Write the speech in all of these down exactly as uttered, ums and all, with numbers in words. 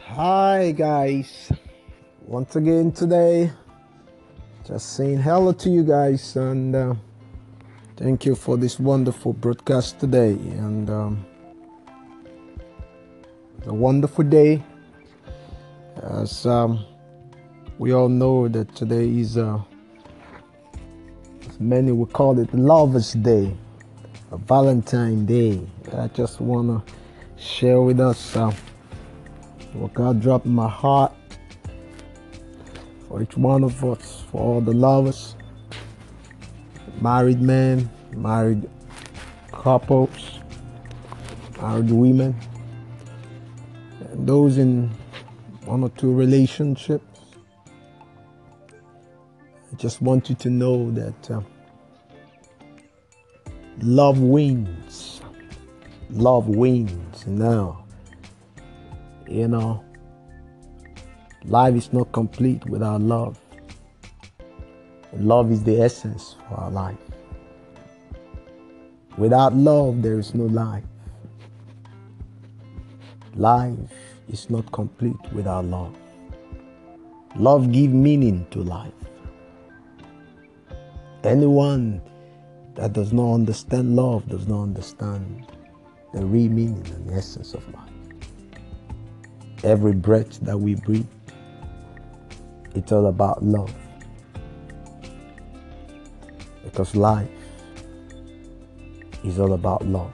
Hi, guys. Once again today, just saying hello to you guys and uh, thank you for this wonderful broadcast today. And um, it's a wonderful day, as um, we all know that today is, uh, as many will call it, Lovers' Day, a Valentine Day. I just want to share with us uh, what God dropped in my heart for each one of us, for all the lovers, married men, married couples, married women, and those in one or two relationships. I just want you to know that uh, love wins. Love wins. Now, you know, life is not complete without love. And love is the essence for our life. Without love, there is no life. Life is not complete without love. Love gives meaning to life. Anyone that does not understand love does not understand the real meaning and the essence of life. Every breath that we breathe, it's all about love. Because life is all about love.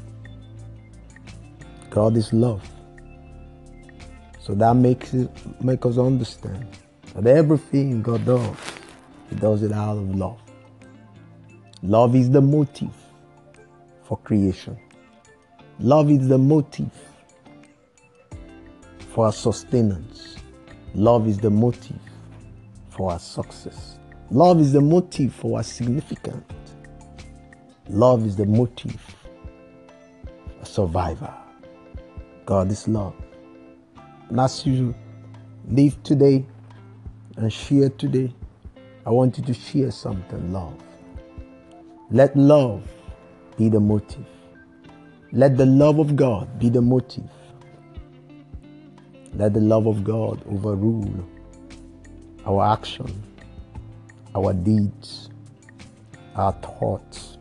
God is love. So that makes it make us understand that everything God does, He does it out of love. Love is the motive for creation. Love is the motive for our sustenance. Love is the motive for our success. Love is the motive for our significance. Love is the motive for survival. God is love. And as you live today and share today, I want you to share something, love. Let love be the motive. Let the love of God be the motive. Let the love of God overrule our action, our deeds, our thoughts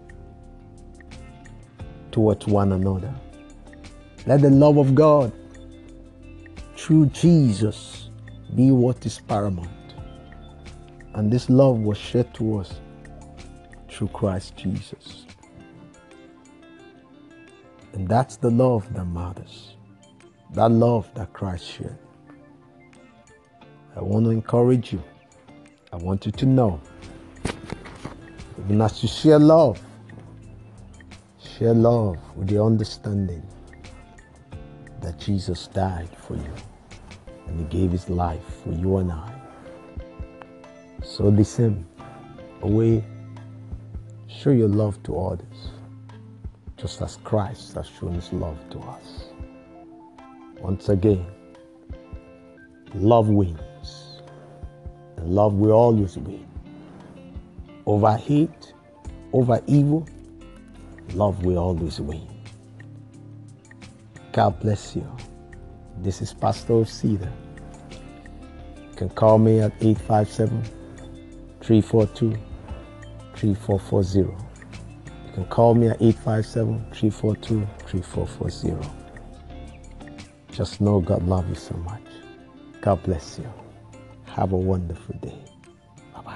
towards one another. Let the love of God through Jesus be what is paramount. And this love was shared to us through Christ Jesus. And that's the love that matters. That love that Christ shared. I want to encourage you. I want you to know, even as you share love, share love with the understanding that Jesus died for you and He gave His life for you and I. So the same way, show your love to others, just as Christ has shown His love to us. Once again, love wins. And love will always win. Over hate, over evil, love will always win. God bless you. This is Pastor Cedar. You can call me at eight five seven, three four two, three four four zero. You can call me at eight five seven, three four two, three four four zero. Just know God loves you so much. God bless you. Have a wonderful day. Bye-bye.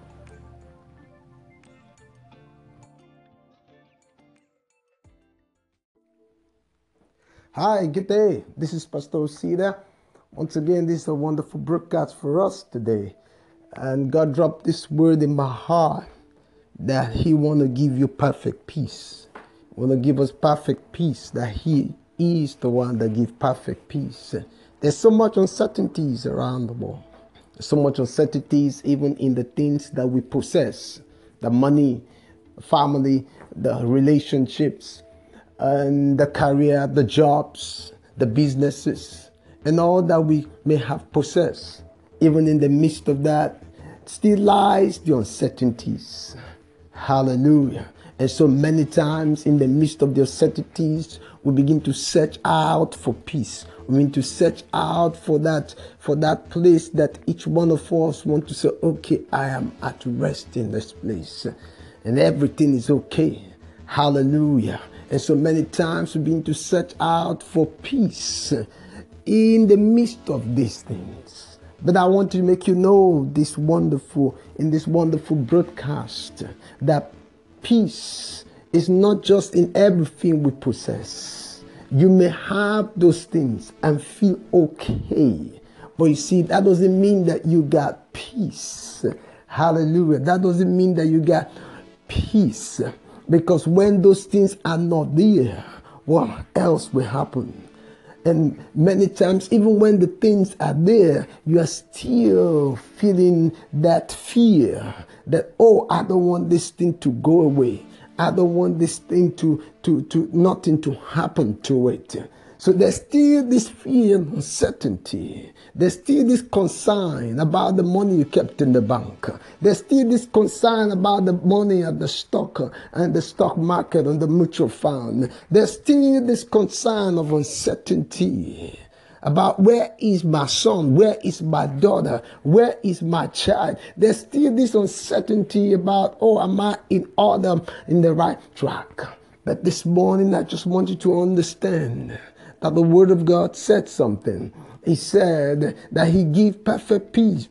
Hi, good day. This is Pastor Cedar. Once again, this is a wonderful broadcast for us today. And God dropped this word in my heart that He want to give you perfect peace. He want to give us perfect peace, that He is the one that gives perfect peace. There's so much uncertainties around the world. There's so much uncertainties even in the things that we possess. The money, family, the relationships, and the career, the jobs, the businesses, and all that we may have possessed. Even in the midst of that, still lies the uncertainties. Hallelujah. And so many times in the midst of the uncertainties, we begin to search out for peace. We begin to search out for that, for that place that each one of us want to say, okay, I am at rest in this place. And everything is okay. Hallelujah. And so many times we begin to search out for peace in the midst of these things. But I want to make you know this wonderful, in this wonderful broadcast, that peace is not just in everything we possess. You may have those things and feel okay. But you see, that doesn't mean that you got peace. Hallelujah. That doesn't mean that you got peace. Because when those things are not there, what else will happen? And many times, even when the things are there, you are still feeling that fear that, oh, I don't want this thing to go away. I don't want this thing to, to, to nothing to happen to it. So there's still this fear and uncertainty. There's still this concern about the money you kept in the bank. There's still this concern about the money at the stock and the stock market and the mutual fund. There's still this concern of uncertainty about where is my son, where is my daughter, where is my child. There's still this uncertainty about, oh, am I in order, in the right track? But this morning, I just want you to understand that the Word of God said something. He said that He gives perfect peace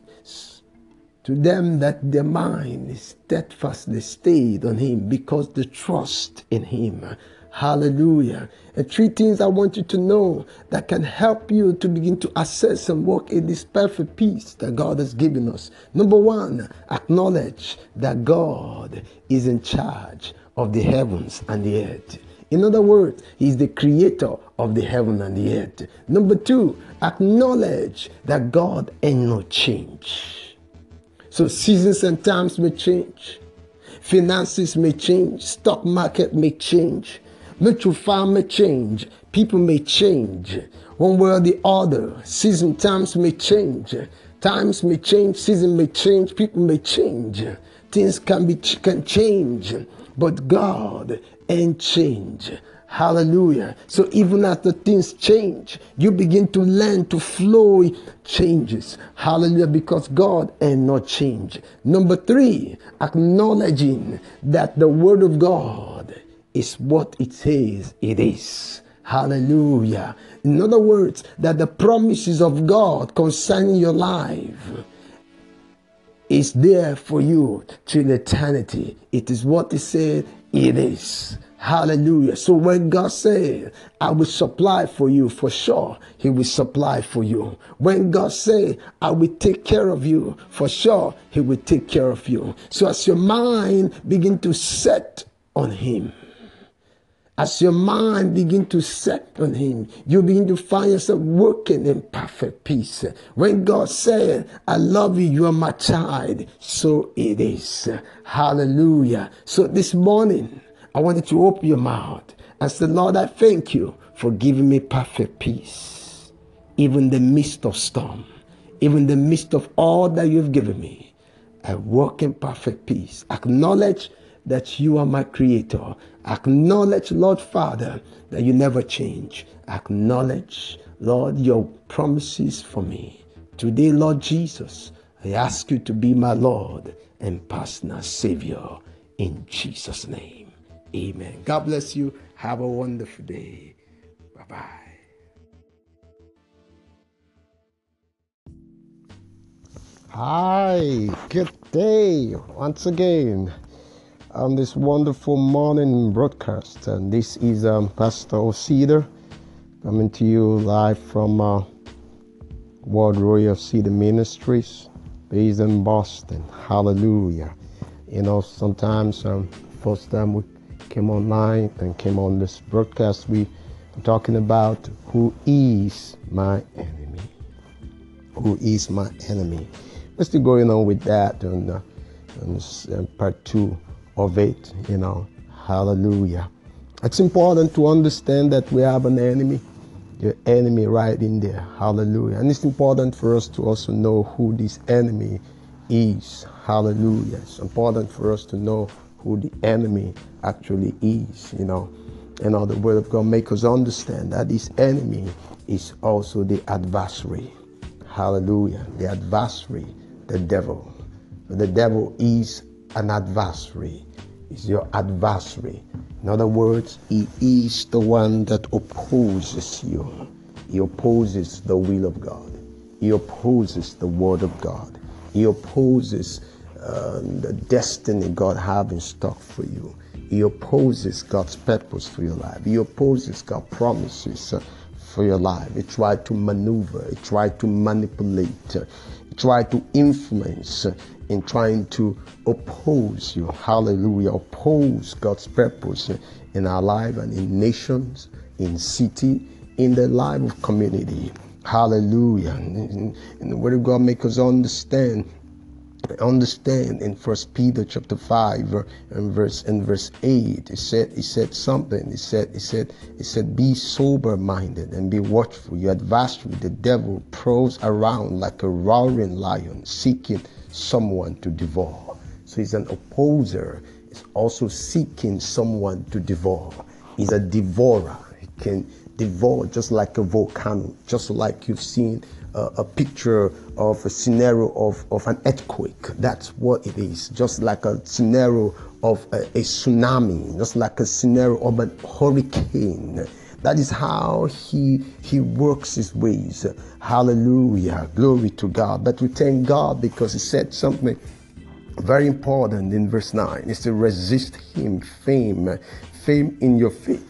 to them that their mind is steadfastly stayed on Him because they trust in Him. Hallelujah. And three things I want you to know that can help you to begin to assess and walk in this perfect peace that God has given us. Number one, acknowledge that God is in charge of the heavens and the earth. In other words, He's the creator of the heaven and the earth. Number two, acknowledge that God ain't no change. So seasons and times may change. Finances may change. Stock market may change. Mutual fund may change. People may change. One way or the other. Season times may change. Times may change. Season may change. People may change. Things can be can change. But God ain't change. Hallelujah. So even after things change, you begin to learn to flow in changes. Hallelujah. Because God ain't not change. Number three, acknowledging that the Word of God is what it says it is. Hallelujah. In other words, that the promises of God concerning your life is there for you till eternity. It is what He said it is. Hallelujah. So when God said, I will supply for you, for sure, He will supply for you. When God said, I will take care of you, for sure, He will take care of you. So as your mind begin to set on Him, as your mind begin to set on Him, you begin to find yourself working in perfect peace. When God said, I love you, you are my child, so it is. Hallelujah. So this morning, I want you to open your mouth and say, Lord, I thank you for giving me perfect peace. Even in the midst of storm, even in the midst of all that you've given me, I walk in perfect peace. Acknowledge that you are my creator. Acknowledge, Lord Father, that you never change. Acknowledge, Lord, your promises for me. Today, Lord Jesus, I ask you to be my Lord and personal Savior in Jesus' name. Amen. God bless you. Have a wonderful day. Bye-bye. Hi, good day once again on this wonderful morning broadcast. And this is um, Pastor Osida coming to you live from uh, World Royal City Ministries based in Boston. Hallelujah. You know, sometimes um, first time we came online and came on this broadcast, we were talking about who is my enemy. Who is my enemy? We're still going on with that and, uh, and part two of it, you know. Hallelujah. It's important to understand that we have an enemy, your enemy right in there. Hallelujah. And it's important for us to also know who this enemy is. Hallelujah. It's important for us to know who the enemy actually is, you know. And all the word of God make us understand that this enemy is also the adversary. Hallelujah. The adversary, the devil. The devil is an adversary. Is your adversary. In other words, he is the one that opposes you. He opposes the will of God. He opposes the word of God. He opposes uh, the destiny God have in stock for you. He opposes God's purpose for your life. He opposes God's promises uh, for your life. He tries to maneuver. He tries to manipulate. Uh, he tries to influence uh, in trying to oppose you. Hallelujah. Oppose God's purpose uh, in our life and in nations, in city, in the life of community. Hallelujah. And the word of God makes us understand Understand in First Peter chapter five and verse and verse eight, it said it said something. It said it said it said be sober minded and be watchful. Your adversary, the devil, prowls around like a roaring lion, seeking someone to devour. So he's an opposer. He's also seeking someone to devour. He's a devourer. He can devour just like a volcano, just like you've seen uh, a picture of a scenario of, of an earthquake. That's what it is. Just like a scenario of a, a tsunami, just like a scenario of a hurricane. That is how he he works his ways. Hallelujah. Glory to God. But we thank God because he said something very important in verse nine. It's to resist him, fame, fame in your faith.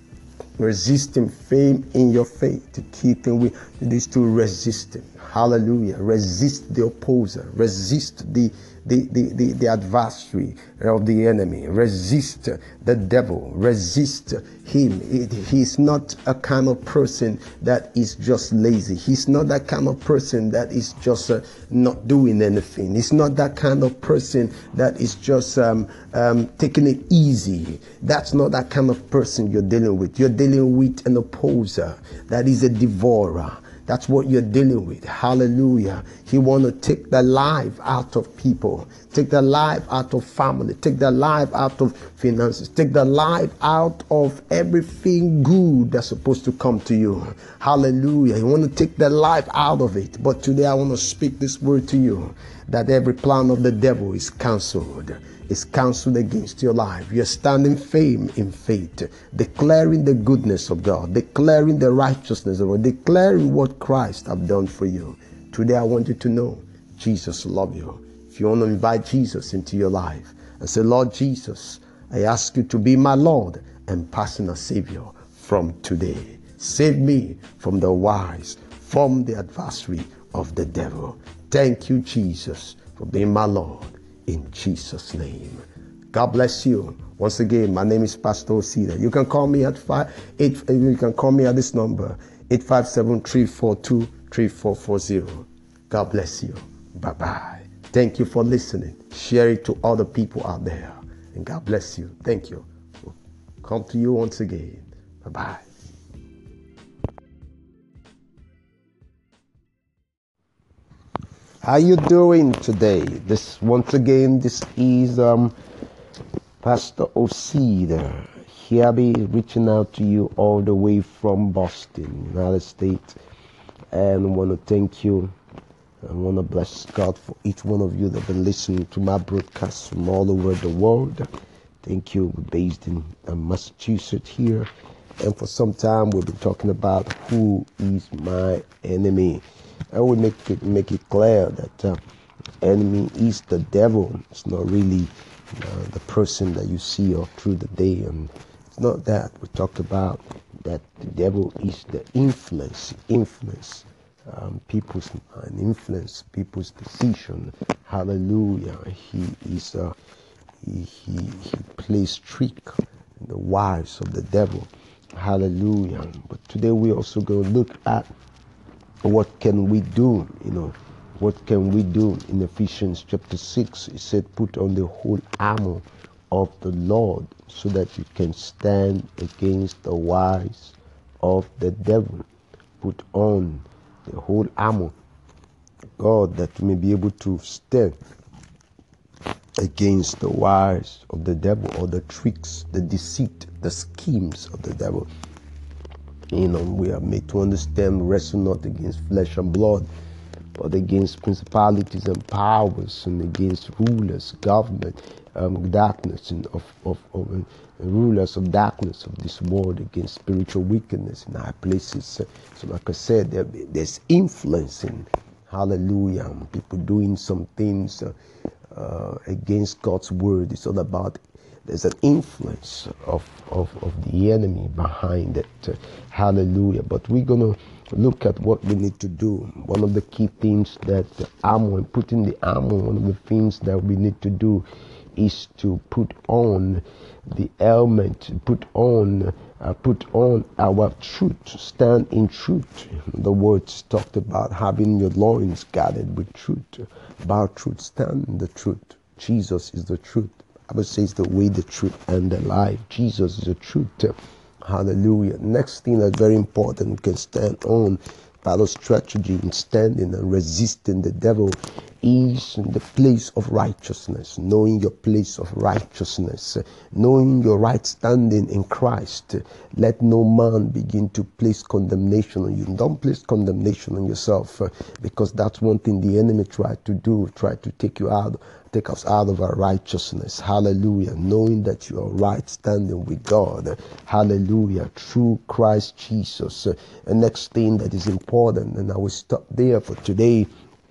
Resist him, fame in your faith. To keep him with this, to resist him. Hallelujah. Resist the opposer. Resist the the, the, the, the adversary of the enemy. Resist the devil. Resist him. It, he's not a kind of person that is just lazy. He's not that kind of person that is just uh, not doing anything. He's not that kind of person that is just um, um, taking it easy. That's not that kind of person you're dealing with. You're dealing with an opposer that is a devourer. That's what you're dealing with. Hallelujah. He want to take the life out of people. Take the life out of family. Take the life out of finances. Take the life out of everything good that's supposed to come to you. Hallelujah. You want to take the life out of it. But today I want to speak this word to you, that every plan of the devil is cancelled. Is counseled against your life. You're standing firm in faith, declaring the goodness of God, declaring the righteousness of God, declaring what Christ have done for you. Today I want you to know Jesus loves you. If you want to invite Jesus into your life and say, Lord Jesus, I ask you to be my Lord and personal Savior from today. Save me from the wiles, from the adversary of the devil. Thank you, Jesus, for being my Lord. In Jesus' name. God bless you. Once again, my name is Pastor Osida. You can call me at five eight. You can call me at this number eight five seven, three four two, three four four zero. God bless you. Bye bye. Thank you for listening. Share it to other people out there. And God bless you. Thank you. We'll come to you once again. Bye bye. How you doing today? This once again, this is um, Pastor Osida. Here be reaching out to you all the way from Boston, United States, and I want to thank you. I want to bless God for each one of you that have been listening to my broadcast from all over the world. Thank you. We're based in uh, Massachusetts here, and for some time we've been talking about who is my enemy. I would make it make it clear that uh, enemy is the devil. It's not really uh, the person that you see all through the day, and it's not that. We talked about that the devil is the influence, influence um, people's mind, influence people's decision. Hallelujah. He is uh, he, he he plays trick in the wives of the devil. Hallelujah. But today we also going to look at what can we do, you know, what can we do? In Ephesians chapter six, it said, put on the whole armor of the Lord so that you can stand against the wiles of the devil. Put on the whole armor, God, that you may be able to stand against the wiles of the devil, or the tricks, the deceit, the schemes of the devil. You know, we are made to understand, wrestle not against flesh and blood, but against principalities and powers, and against rulers, government, um, darkness, and of, of, of uh, rulers of darkness of this world, against spiritual wickedness in high places. So, like I said, there, there's influencing, hallelujah, people doing some things uh, uh, against God's word. It's all about, there's an influence of, of, of the enemy behind it. Uh, hallelujah. But we're going to look at what we need to do. One of the key things that the armor, putting the armor, one of the things that we need to do is to put on the helmet, put on, uh, put on our truth, stand in truth. The words talked about having your loins guarded with truth. About truth, stand in the truth. Jesus is the truth. I would say it's the way, the truth, and the life. Jesus is the truth. Hallelujah. Next thing that's very important, we can stand on battle strategy in standing and resisting the devil is in the place of righteousness, knowing your place of righteousness, knowing your right standing in Christ. Let no man begin to place condemnation on you. Don't place condemnation on yourself, uh, because that's one thing the enemy tried to do, try to take you out, take us out of our righteousness. Hallelujah. Knowing that you are right standing with God. Hallelujah. Through Christ Jesus. Uh, the next thing that is important, and I will stop there for today,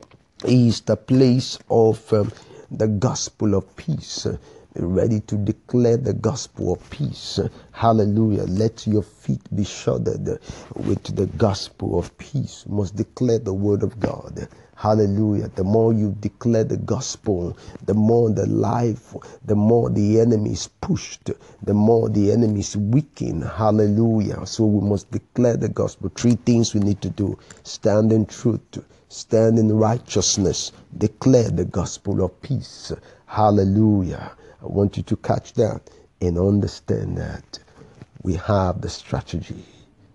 is the place of um, the gospel of peace. Uh, ready to declare the gospel of peace. Uh, hallelujah. Let your feet be shodded with the gospel of peace. You must declare the word of God. Hallelujah. The more you declare the gospel, the more the life, the more the enemy is pushed, the more the enemy is weakened. Hallelujah. So we must declare the gospel. Three things we need to do: stand in truth, stand in righteousness, declare the gospel of peace. Hallelujah. I want you to catch that and understand that we have the strategy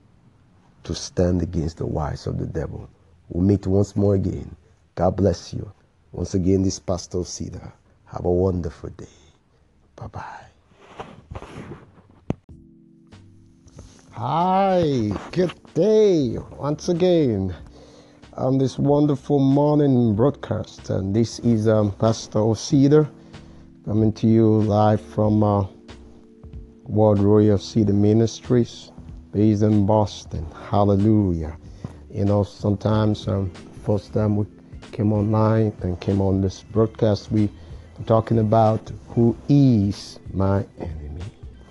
to stand against the wiles of the devil. We'll meet once more again. God bless you. Once again, this Pastor Cedar. Have a wonderful day. Bye-bye. Hi, good day. Once again, on this wonderful morning broadcast. And this is um, Pastor Cedar coming to you live from uh, World Royal Cedar Ministries, based in Boston. Hallelujah. You know, sometimes, um, first time we came online and came on this broadcast, we were talking about who is my enemy.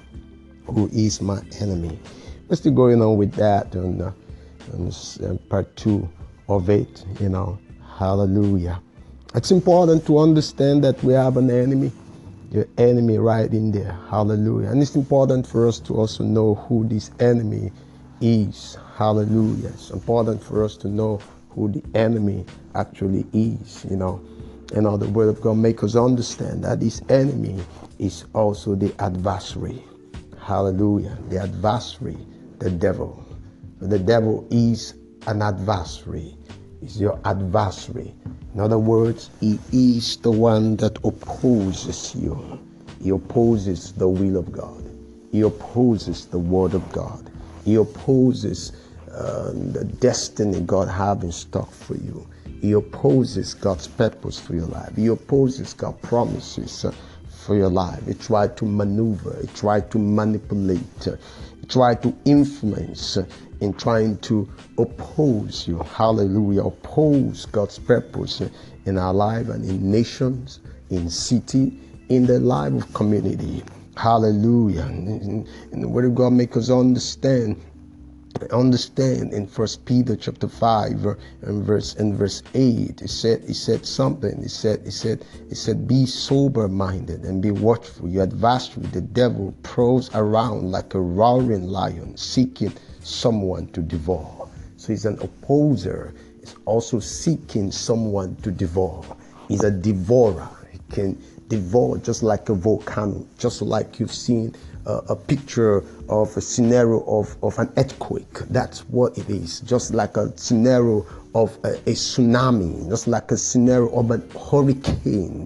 Who is my enemy? We're still going on with that on, uh, on this, uh, part two of it, you know. Hallelujah. It's important to understand that we have an enemy, your enemy right in there. Hallelujah. And it's important for us to also know who this enemy is. Hallelujah. It's important for us to know who the enemy actually is, you know. You know, the word of God makes us understand that this enemy is also the adversary. Hallelujah. The adversary, the devil. The devil is an adversary. Is your adversary. In other words, he is the one that opposes you. He opposes the will of God. He opposes the word of God. He opposes uh, the destiny God has in stock for you. He opposes God's purpose for your life. He opposes God's promises uh, for your life. He tries to maneuver. He tries to manipulate. Uh, he tries to influence uh, in trying to oppose you. Hallelujah. Oppose God's purpose uh, in our life and in nations, in city, in the life of community. Hallelujah. And the word of God makes us understand, understand in First Peter chapter five and verse and verse eight. It said, it said something. It said, it said, it said, be sober minded and be watchful. Your adversary, the devil, prowls around like a roaring lion, seeking someone to devour. So he's an opposer. He's also seeking someone to devour. He's a devourer. He can devour just like a volcano, just like you've seen uh, a picture of a scenario of, of an earthquake. That's what it is. Just like a scenario of a, a tsunami, just like a scenario of a hurricane.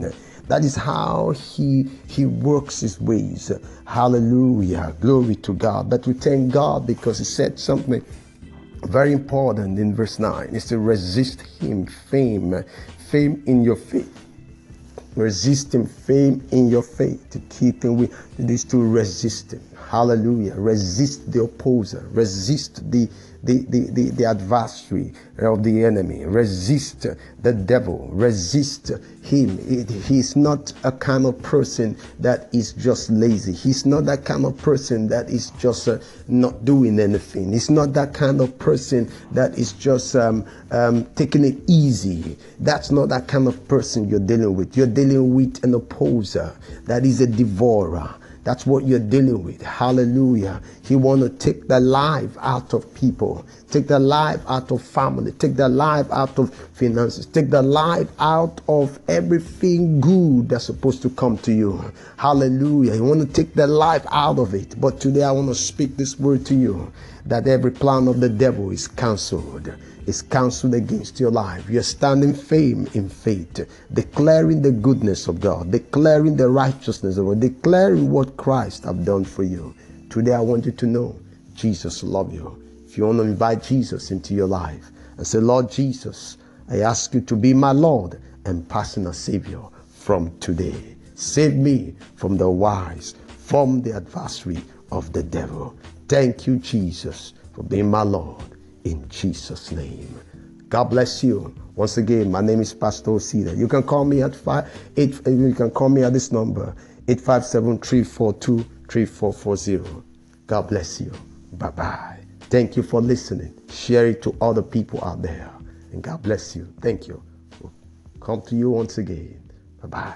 That is how he he works his ways. Hallelujah. Glory to God. But we thank God because he said something very important in verse nine. It's to resist him, fame, fame in your faith. Resist him, fame in your faith. To keep him with this, to resist him. Hallelujah. Resist the opposer. Resist the the, the, the, the adversary of the enemy. Resist the devil. Resist him. He's not a kind of person that is just lazy. He's not that kind of person that is just uh, not doing anything. He's not that kind of person that is just um, um, taking it easy. That's not that kind of person you're dealing with. You're dealing with an opposer that is a devourer. That's what you're dealing with. Hallelujah. He want to take the life out of people, take the life out of family, take the life out of finances, take the life out of everything good that's supposed to come to you. Hallelujah. He want to take the life out of it. But today I want to speak this word to you, that every plan of the devil is cancelled. Is cancelled against your life. You're standing firm in faith, declaring the goodness of God, declaring the righteousness of God, declaring what Christ have done for you. Today I want you to know Jesus loves you. If you want to invite Jesus into your life and say, Lord Jesus, I ask you to be my Lord and personal Savior from today. Save me from the wiles, from the adversary of the devil. Thank you, Jesus, for being my Lord. In Jesus' name. God bless you. Once again, my name is Pastor Osita. You can call me at five eight. You can call me at this number eight five seven, three four two, three four four zero. God bless you. Bye bye. Thank you for listening. Share it to other people out there. And God bless you. Thank you. We'll come to you once again. Bye bye.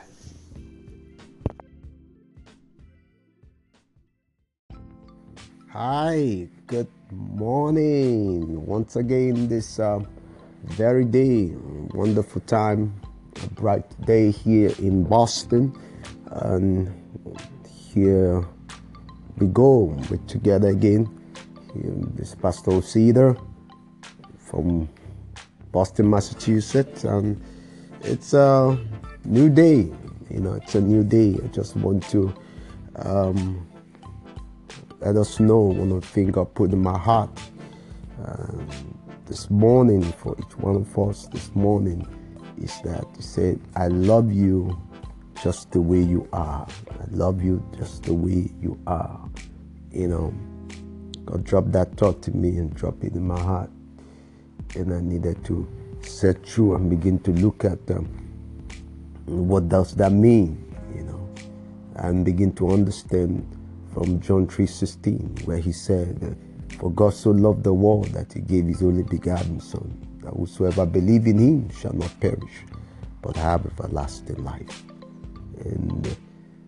Hi, good morning. Once again, this uh, very day, wonderful time, a bright day here in Boston. And here we go. We're together again. Here, this is Pastor Osita from Boston, Massachusetts. And it's a new day. You know, it's a new day. I just want to um, let us know one of the things God put in my heart uh, this morning for each one of us this morning is that He said, I love you just the way you are. I love you just the way you are. You know, God dropped that thought to me and dropped it in my heart. And I needed to set through and begin to look at them. What does that mean? You know, and begin to understand from John three sixteen, where He said, for God so loved the world that He gave His only begotten Son, that whosoever believe in Him shall not perish, but have everlasting life. And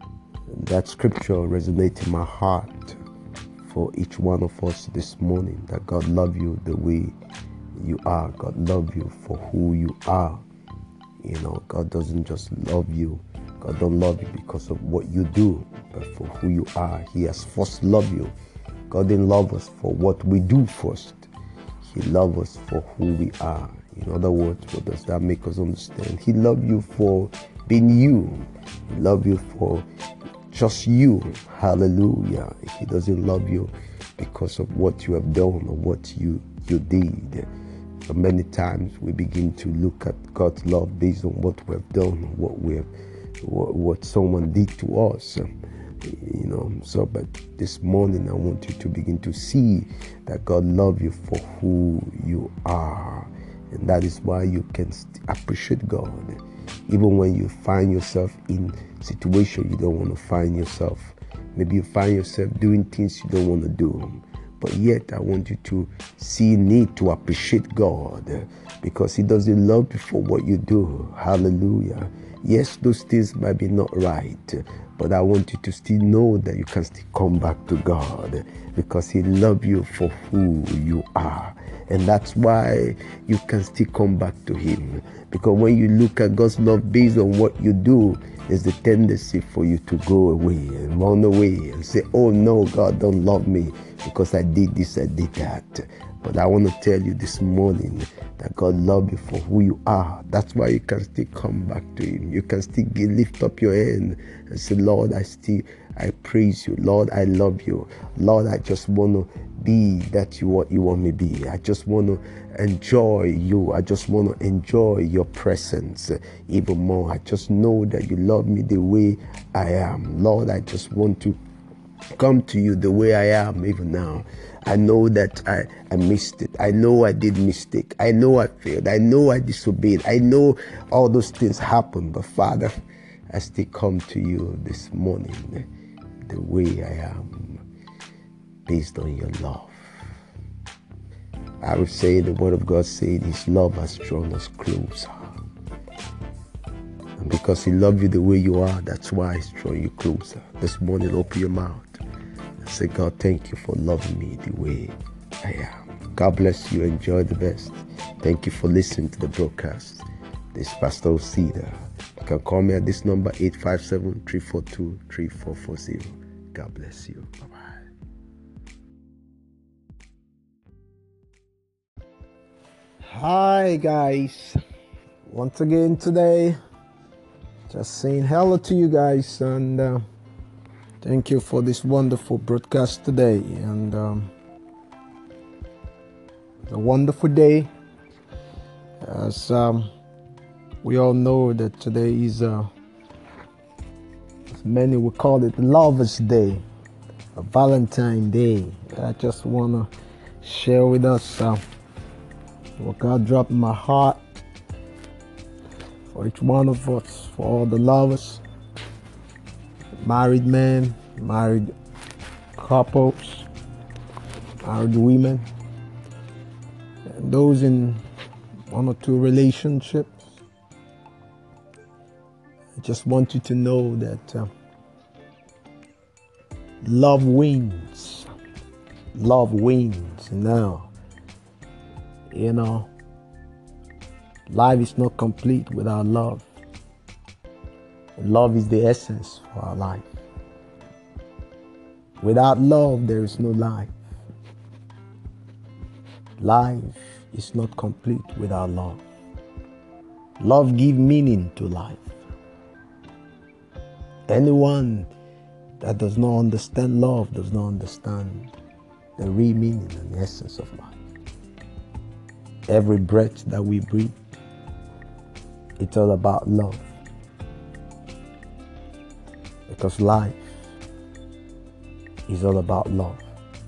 that scripture resonates in my heart for each one of us this morning, that God love you the way you are. God love you for who you are. You know, God doesn't just love you. God don't love you because of what you do, but for who you are. He has first loved you. God didn't love us for what we do first. He loved us for who we are. In other words, what does that make us understand? He loved you for being you. He loved you for just you. Hallelujah. He doesn't love you because of what you have done or what you, you did. So many times we begin to look at God's love based on what we have done, what we have, what, what someone did to us. You know, so but this morning I want you to begin to see that God loves you for who you are. And that is why you can appreciate God. Even when you find yourself in situation you don't want to find yourself. Maybe you find yourself doing things you don't want to do. But yet I want you to see need to appreciate God, because He doesn't love you for what you do. Hallelujah. Yes, those things might be not right, but I want you to still know that you can still come back to God, because He loves you for who you are. And that's why you can still come back to Him. Because when you look at God's love based on what you do, there's the tendency for you to go away and run away and say, oh no, God don't love me because I did this, I did that. But I want to tell you this morning that God loves you for who you are. That's why you can still come back to Him. You can still give, lift up your hand and say, Lord, I still, I praise you. Lord, I love you. Lord, I just want to be that you what you want me to be. I just want to enjoy you. I just want to enjoy your presence even more. I just know that you love me the way I am. Lord, I just want to come to you the way I am even now. I know that I, I missed it. I know I did mistake. I know I failed. I know I disobeyed. I know all those things happened. But Father, I still come to you this morning the way I am, based on your love. I would say the word of God said His love has drawn us closer. And because He loves you the way you are, that's why He's drawing you closer. This morning, open your mouth. Say, God, thank you for loving me the way I am. God bless you. Enjoy the best. Thank you for listening to the broadcast. This is Pastor Osida. You can call me at this number, eight five seven, three four two, three four four zero. God bless you. Bye-bye. Hi, guys. Once again today, just saying hello to you guys, and uh, thank you for this wonderful broadcast today. And um, it's a wonderful day, as um, we all know that today is, uh, as many will call it, Lover's Day, a Valentine Day. I just want to share with us uh, what God dropped in my heart for each one of us, for all the lovers, married men, married couples, married women, and those in one or two relationships. I just want you to know that uh, love wins. Love wins. Now, you know, life is not complete without love. And love is the essence for our life. Without love, there is no life. Life is not complete without love. Love gives meaning to life. Anyone that does not understand love does not understand the real meaning and the essence of life. Every breath that we breathe, it's all about love. Because life is all about love.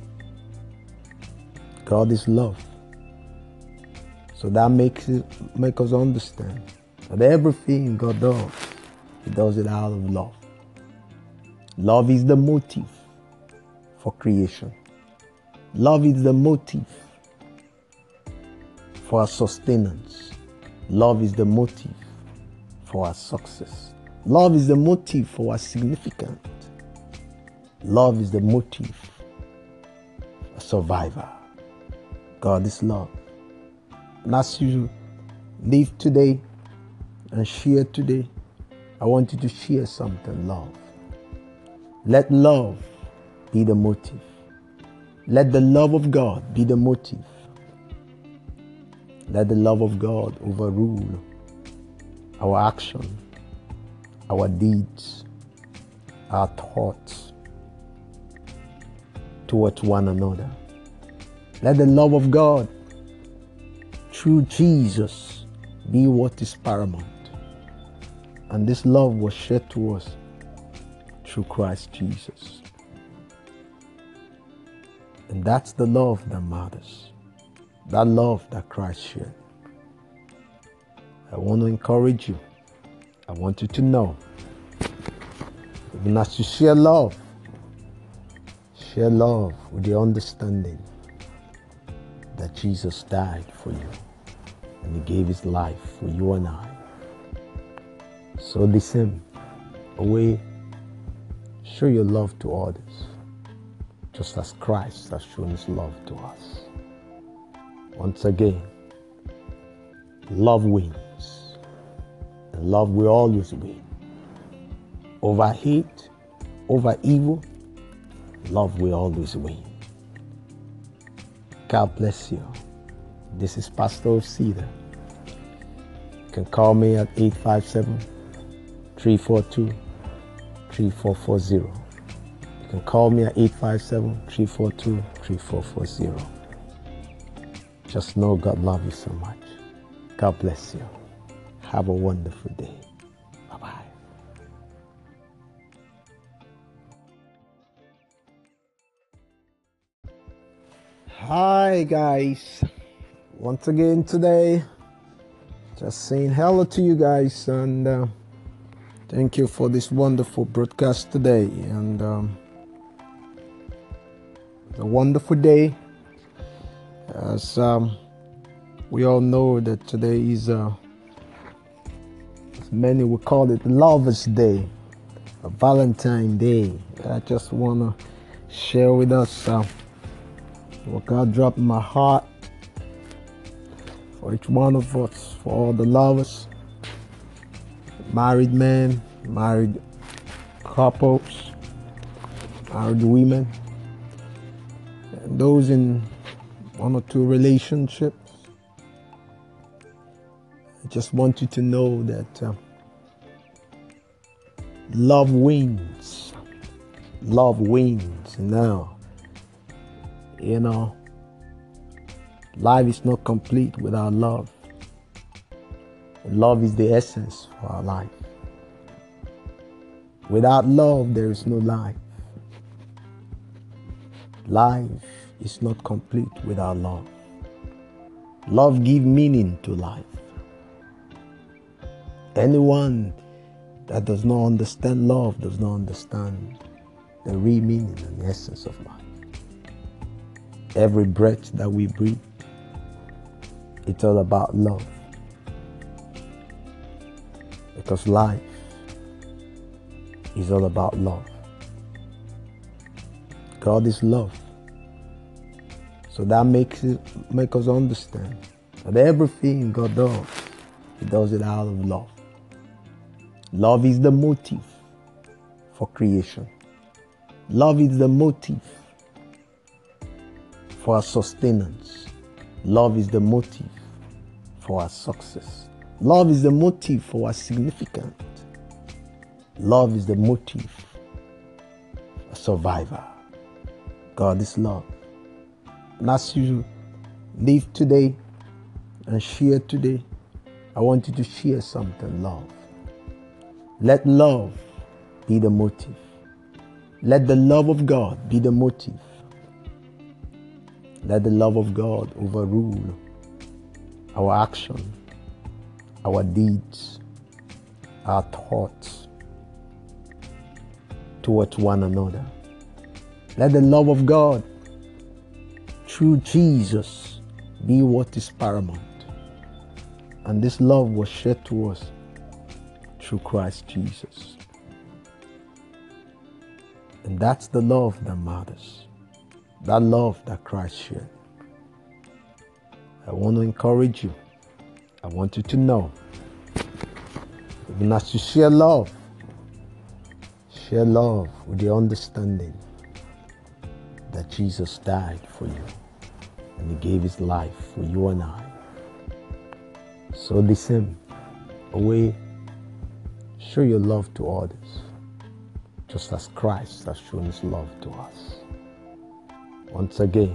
God is love. So that makes it make us understand that everything God does, He does it out of love. Love is the motive for creation. Love is the motive for our sustenance. Love is the motive for our success. Love is the motive for our significance. Love is the motive for survival. God is love. And as you live today and share today, I want you to share something, love. Let love be the motive. Let the love of God be the motive. Let the love of God overrule our action, our deeds, our thoughts towards one another. Let the love of God through Jesus be what is paramount. And this love was shed to us through Christ Jesus. And that's the love that matters. That love that Christ shared. I want to encourage you. I want you to know, even as you share love, share love with the understanding that Jesus died for you and He gave His life for you and I. So the same way, show your love to others, just as Christ has shown His love to us. Once again, love wins, and love will always win. Over hate, over evil, love will always win. God bless you. This is Pastor Cedar. You can call me at eight five seven, three four two, three four four zero. You can call me at eight five seven, three four two, three four four zero. Just know God loves you so much. God bless you. Have a wonderful day. Bye-bye. Hi guys. Once again today, just saying hello to you guys, and uh, thank you for this wonderful broadcast today. And um, it's a wonderful day, as um, we all know that today is, uh, as many will call it, Lover's Day, a Valentine Day. I just want to share with us uh, what God dropped in my heart for each one of us, for all the lovers, married men, married couples, married women, and those in one or two relationships. I just want you to know that uh, love wins. Love wins. Now, you know, life is not complete without love. Love is the essence for our life. Without love, there is no life. Life is not complete without love. Love gives meaning to life. Anyone that does not understand love does not understand the real meaning and the essence of life. Every breath that we breathe, it's all about love. Because life is all about love. God is love. So that makes it make us understand that everything God does, He does it out of love. Love is the motive for creation. Love is the motive for our sustenance. Love is the motive for our success. Love is the motive for our significance. Love is the motive for survival. God is love. And as you live today and share today, I want you to share something, love. Let love be the motive. Let the love of God be the motive. Let the love of God overrule our action, our deeds, our thoughts towards one another. Let the love of God through Jesus be what is paramount. And this love was shed to us through Christ Jesus. And that's the love that matters. That love that Christ shared. I want to encourage you. I want you to know, even as you share love, share love with the understanding that Jesus died for you and He gave His life for you and I. So the same way, show your love to others, just as Christ has shown His love to us. Once again,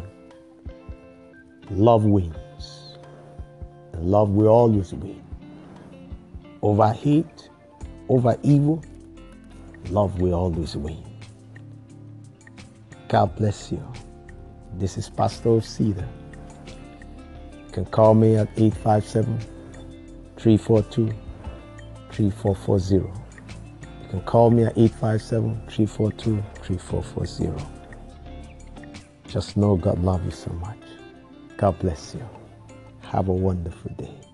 love wins. And love will always win. Over hate, over evil, love will always win. God bless you. This is Pastor Cedar. You can call me at eight five seven, three four two, three four four zero. You can call me at eight five seven, three four two, three four four zero. Just know God loves you so much. God bless you. Have a wonderful day.